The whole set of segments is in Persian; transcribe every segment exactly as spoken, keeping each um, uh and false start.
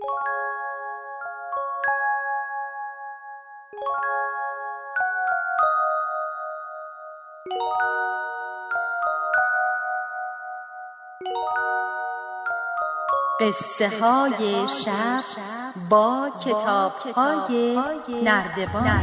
قصه های شب با کتاب های نردبان.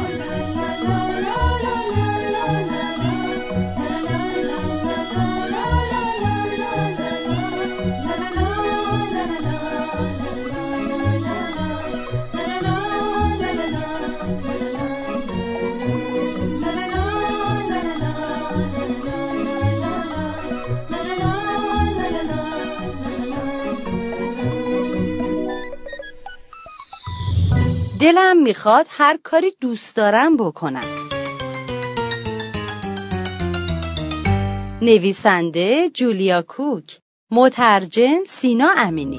دلم میخواد هر کاری دوست دارم بکنم. نویسنده جولیا کوک، مترجم سینا امینی.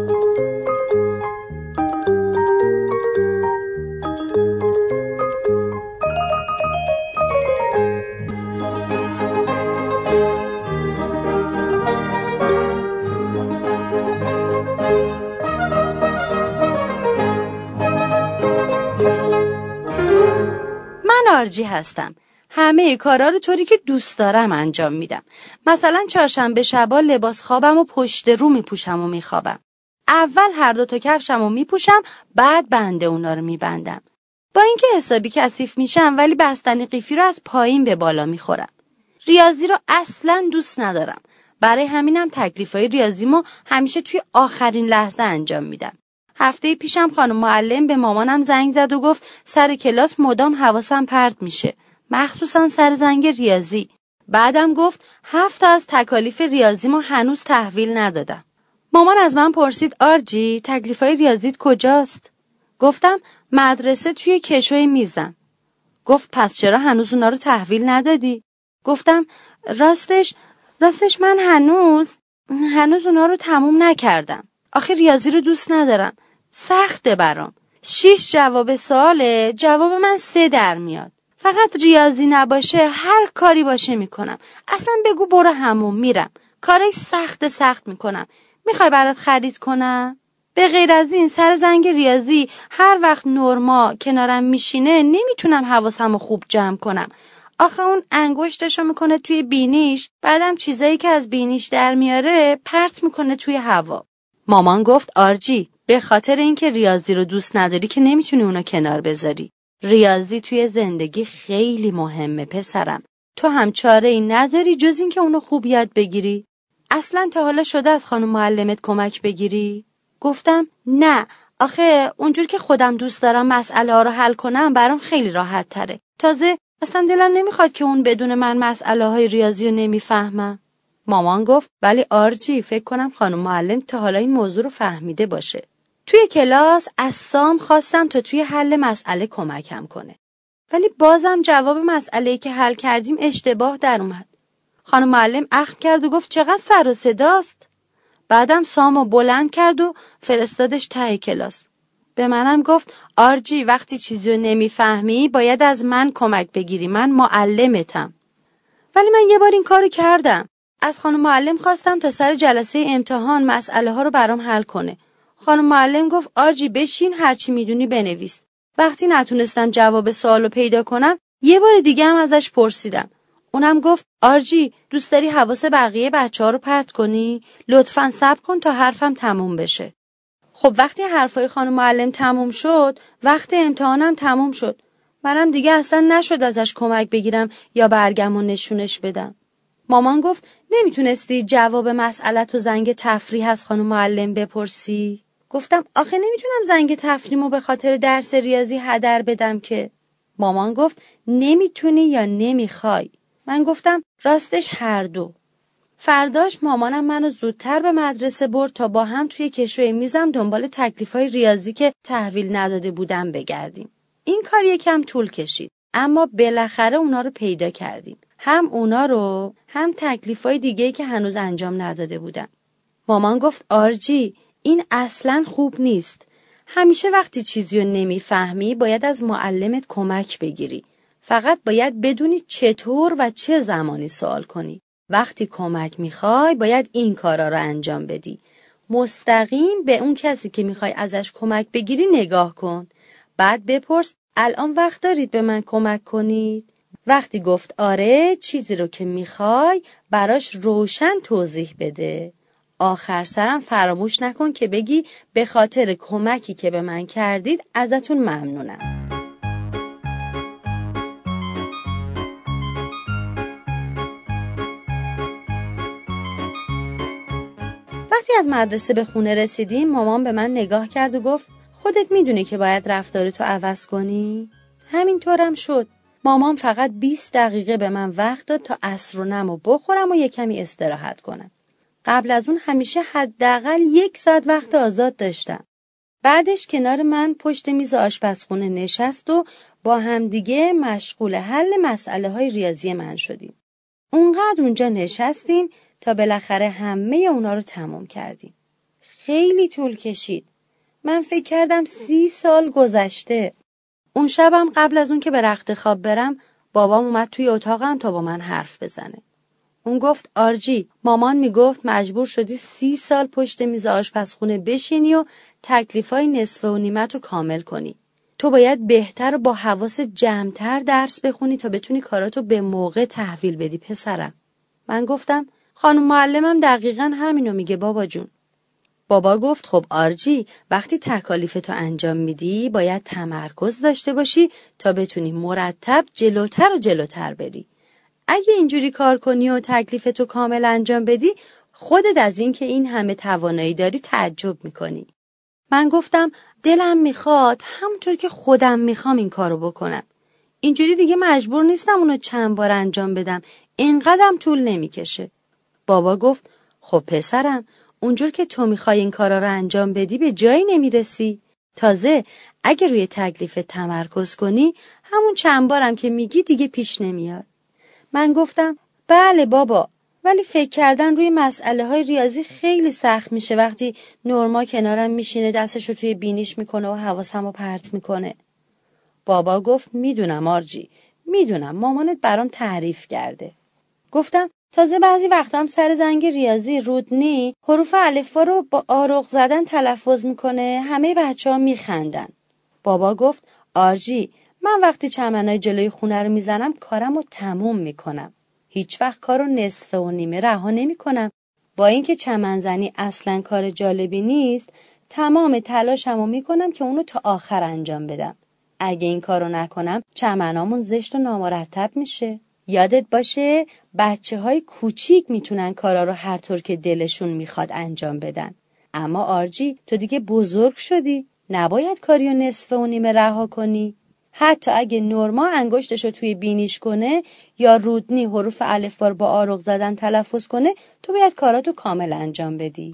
آرجی هستم. همه کارا رو طوری که دوست دارم انجام میدم. مثلا چهارشنبه شبا لباس خوابم و پشت رو میپوشم و میخوابم. اول هر دو تا کفشم رو میپوشم، بعد بنده اونا رو میبندم. با اینکه حسابی کثیف میشم ولی بستنی قیفی رو از پایین به بالا میخورم. ریاضی رو اصلاً دوست ندارم. برای همینم تکلیفای ریاضیمو همیشه توی آخرین لحظه انجام میدم. هفته پیشم خانم معلم به مامانم زنگ زد و گفت سر کلاس مدام حواسم پرت میشه، مخصوصا سر زنگ ریاضی. بعدم گفت هفت تا از تکالیف ریاضیمو هنوز تحویل ندادم. مامان از من پرسید آرجی تکلیفای ریاضیت کجاست؟ گفتم مدرسه توی کشوی میزم. گفت پس چرا هنوز اونا رو تحویل ندادی؟ گفتم راستش راستش من هنوز هنوز اونا رو تموم نکردم. آخه ریاضی رو دوست ندارم. سخته برام. شیش جواب سواله، جواب من سه در میاد. فقط ریاضی نباشه هر کاری باشه میکنم. اصلا بگو برو حموم میرم. کارای سخت سخت میکنم. میخوای برات خرید کنم؟ به غیر از این سر زنگ ریاضی هر وقت نورما کنارم میشینه نمیتونم حواسمو خوب جمع کنم. آخه اون انگشتشو میکنه توی بینیش، بعدم چیزایی که از بینیش در میاره پرت میکنه توی هوا. مامان گفت آرجی به خاطر اینکه ریاضی رو دوست نداری که نمیتونی اونو کنار بذاری. ریاضی توی زندگی خیلی مهمه پسرم. تو هم چاره ای نداری جز اینکه اونو خوب یاد بگیری. اصلا تا حالا شده از خانم معلمت کمک بگیری؟ گفتم نه، آخه اونجور که خودم دوست دارم مسئله ها رو حل کنم برام خیلی راحت تره. تازه اصلا دلم نمیخواد که اون بدون من مسئله های ریاضی رو نمیفهمم. مامان گفت ولی آرجی فکر کنم خانم معلم تا حالا این موضوع رو فهمیده باشه. توی کلاس از سام خواستم تا توی حل مسئله کمکم کنه. ولی بازم جواب مسئله‌ای که حل کردیم اشتباه در اومد. خانم معلم اخم کرد و گفت چقدر سر و صداست. بعدم سامو بلند کرد و فرستادش ته کلاس. به منم گفت آرجی وقتی چیزی رو نمیفهمی باید از من کمک بگیری، من معلمتم. ولی من یه بار این کارو کردم. از خانم معلم خواستم تا سر جلسه امتحان مسئله ها رو برام حل کنه. خانم معلم گفت آرجی بشین هرچی میدونی بنویس. وقتی نتونستم جواب سوالو پیدا کنم یه بار دیگه هم ازش پرسیدم. اونم گفت آرجی دوست داری حواس بقیه بچه ها رو پرت کنی؟ لطفاً صبر کن تا حرفم تموم بشه. خب وقتی حرفای خانم معلم تموم شد وقت امتحانم تموم شد. منم دیگه اصلا نشد ازش کمک بگیرم یا برگم و نشونش بدم. مامان گفت نمیتونستی جواب مسئله تو زنگ تفریح از خانم معلم بپرسی؟ گفتم آخه نمیتونم زنگ تفریحمو به خاطر درس ریاضی هدر بدم که. مامان گفت نمیتونی یا نمیخوای؟ من گفتم راستش هر دو. فرداش مامانم منو زودتر به مدرسه برد تا با هم توی کشوی میزم دنبال تکلیفای ریاضی که تحویل نداده بودم بگردیم. این کار یکم طول کشید اما بالاخره اونا رو پیدا کردیم. هم اونا رو هم تکلیفای دیگه‌ای که هنوز انجام نداده بودم. مامان گفت آرجی این اصلاً خوب نیست. همیشه وقتی چیزی رو نمیفهمی باید از معلمت کمک بگیری. فقط باید بدونی چطور و چه زمانی سوال کنی. وقتی کمک میخوای باید این کارا رو انجام بدی. مستقیم به اون کسی که میخوای ازش کمک بگیری نگاه کن. بعد بپرس الان وقت دارید به من کمک کنید؟ وقتی گفت آره، چیزی رو که میخوای براش روشن توضیح بده. آخر سرم فراموش نکن که بگی به خاطر کمکی که به من کردید ازتون ممنونم. وقتی از مدرسه به خونه رسیدیم مامان به من نگاه کرد و گفت خودت میدونی که باید رفتارتو عوض کنی؟ همینطورم شد. مامان فقط بیست دقیقه به من وقت داد تا عصر و نمو بخورم و یک کمی استراحت کنم. قبل از اون همیشه حداقل یک ساعت وقت آزاد داشتم. بعدش کنار من پشت میز آشپزخونه نشست و با همدیگه مشغول حل مسئله های ریاضی من شدیم. اونقدر اونجا نشستیم تا بالاخره همه اونا رو تمام کردیم. خیلی طول کشید. من فکر کردم سی سال گذشته. اون شبم قبل از اون که به رخت خواب برم بابام اومد توی اتاقم تا با من حرف بزنه. اون گفت آرژی، مامان میگفت مجبور شدی سی سال پشت میز آشپزخونه بشینی و تکلیفای نصف و نیمت رو کامل کنی. تو باید بهتر با حواس جمع‌تر درس بخونی تا بتونی کاراتو به موقع تحویل بدی پسرم. من گفتم خانم معلمم دقیقاً همینو میگه بابا جون. بابا گفت خب آرژی، وقتی تکالیفتو انجام میدی باید تمرکز داشته باشی تا بتونی مرتب جلوتر و جلوتر بری. اگه اینجوری کار کنی و تکلیفتو کامل انجام بدی خودت از این که این همه توانایی داری تعجب میکنی. من گفتم دلم میخواد همونطور که خودم میخوام این کارو بکنم. اینجوری دیگه مجبور نیستم اونو چند بار انجام بدم. اینقدرم طول نمیکشه. بابا گفت خب پسرم، اونجور که تو میخوای این کارا رو انجام بدی به جایی نمیرسی. تازه اگه روی تکلیف تمرکز کنی همون چند بارم که میگی دیگه پیش نمیاد. من گفتم بله بابا، ولی فکر کردن روی مسئله های ریاضی خیلی سخت میشه وقتی نورما کنارم میشینه دستشو توی بینیش میکنه و حواسمو پرت میکنه. بابا گفت میدونم آرژی، میدونم مامانت برام تعریف کرده. گفتم تازه بعضی وقتا هم سر زنگ ریاضی رودنی حروف الفبا رو با آروغ زدن تلفظ میکنه، همه بچه‌ها میخندن. بابا گفت آرژی، من وقتی چمنای جلوی خونه رو میزنم کارمو تموم میکنم. هیچ وقت کارو نصف و نیمه رها نمیکنم. با اینکه چمنزنی اصلا کار جالبی نیست، تمام تلاشمو میکنم که اونو تا آخر انجام بدم. اگه این کارو نکنم چمنامون زشت و نامرتب میشه. یادت باشه بچه های کوچیک میتونن کارا رو هر طور که دلشون میخواد انجام بدن. اما آرژی، تو دیگه بزرگ شدی، نباید کاریو نصف و نیمه رها کنی. حتی اگه نورما انگشتشو توی بینیش کنه یا رودنی حروف الفبا رو با آروغ زدن تلفظ کنه، تو باید کاراتو کامل انجام بدی.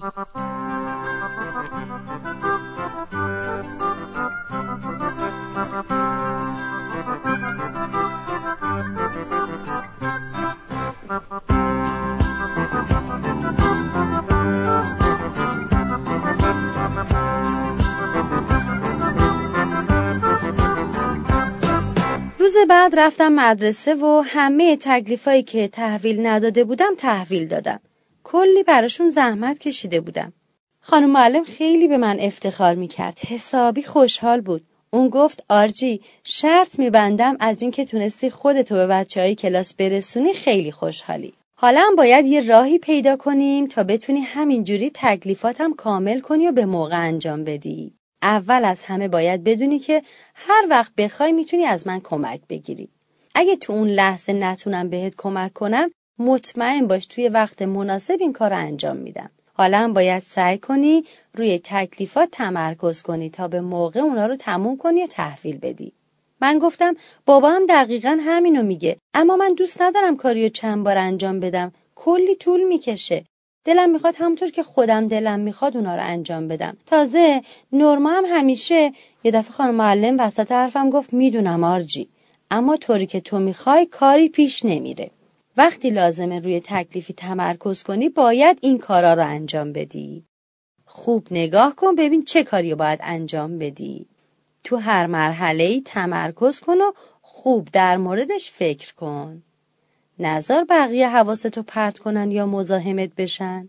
روز بعد رفتم مدرسه و همه تکلیفایی که تحویل نداده بودم تحویل دادم. کلی براشون زحمت کشیده بودم. خانم معلم خیلی به من افتخار میکرد. حسابی خوشحال بود. اون گفت آرژی، شرط میبندم از این که تونستی خودتو به بچه‌های کلاس برسونی خیلی خوشحالی. حالا هم باید یه راهی پیدا کنیم تا بتونی همینجوری تکلیفاتم کامل کنی و به موقع انجام بدی. اول از همه باید بدونی که هر وقت بخوای میتونی از من کمک بگیری. اگه تو اون لحظه نتونم بهت کمک کنم، مطمئن باش توی وقت مناسب این کار رو انجام میدم. حالا هم باید سعی کنی روی تکلیفات تمرکز کنی تا به موقع اونا رو تموم کنی و تحویل بدی. من گفتم بابا هم دقیقاً همینو میگه، اما من دوست ندارم کاریو چند بار انجام بدم. کلی طول میکشه. دلم میخواد همونطور که خودم دلم میخواد اونا رو انجام بدم. تازه نورما هم همیشه. یه دفعه خانم معلم وسط حرفم گفت میدونم آرژی، اما طوری که تو میخوای کاری پیش نمیره. وقتی لازمه روی تکلیفی تمرکز کنی باید این کارا رو انجام بدی. خوب نگاه کن ببین چه کاری رو باید انجام بدی. تو هر مرحله‌ای تمرکز کن و خوب در موردش فکر کن. نذار بقیه حواستو پرت کنن یا مزاحمت بشن.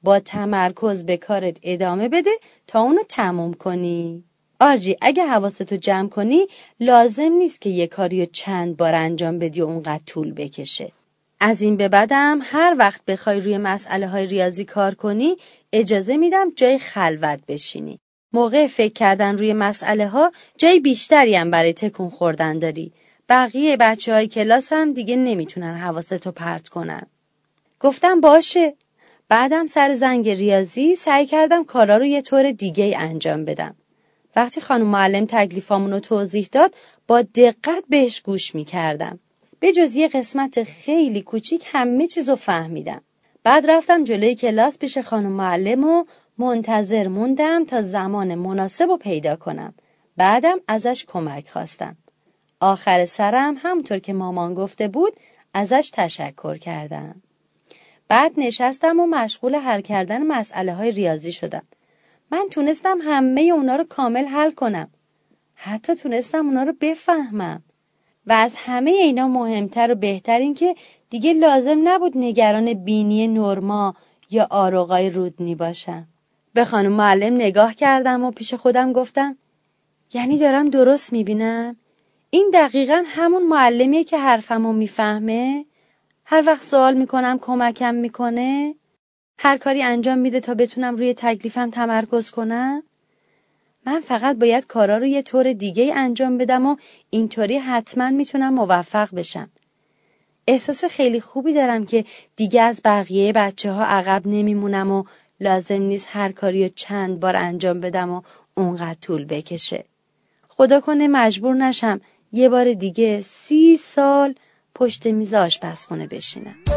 با تمرکز به کارت ادامه بده تا اونو تموم کنی. آرژی اگه حواستو جمع کنی لازم نیست که یه کاریو چند بار انجام بدی و اونقدر طول بکشه. از این به بعدم هر وقت بخوای روی مسئله های ریاضی کار کنی اجازه میدم جای خلوت بشینی. موقع فکر کردن روی مسئله ها جای بیشتری هم برای تکون خوردن داری. بقیه بچه های کلاس هم دیگه نمیتونن حواستو پرت کنن. گفتم باشه. بعدم سر زنگ ریاضی سعی کردم کارا رو یه طور دیگه انجام بدم. وقتی خانم معلم تکلیفامونو توضیح داد با دقت بهش گوش میکردم. به جز یه قسمت خیلی کوچیک همه چیزو فهمیدم. بعد رفتم جلوی کلاس پیش خانم معلم و منتظر موندم تا زمان مناسبو پیدا کنم. بعدم ازش کمک خواستم. آخر سرم همونطور که مامان گفته بود ازش تشکر کردم. بعد نشستم و مشغول حل کردن مسئله های ریاضی شدم. من تونستم همه اونا رو کامل حل کنم. حتی تونستم اونا رو بفهمم. و از همه اینا مهمتر و بهتر این که دیگه لازم نبود نگران بینی نورما یا آروغای رودنی باشم. به خانم معلم نگاه کردم و پیش خودم گفتم یعنی دارم درست میبینم؟ این دقیقاً همون معلمیه که حرفمو میفهمه؟ هر وقت سوال میکنم کمکم میکنه؟ هر کاری انجام میده تا بتونم روی تکلیفم تمرکز کنم؟ من فقط باید کارا رو یه طور دیگه انجام بدم و اینطوری حتما میتونم موفق بشم. احساس خیلی خوبی دارم که دیگه از بقیه بچه ها عقب نمیمونم و لازم نیست هر کاری رو چند بار انجام بدم و اونقدر طول بکشه. خدا کنه مجبور نشم یه بار دیگه سی سال پشت میز آشپزخونه بشینم.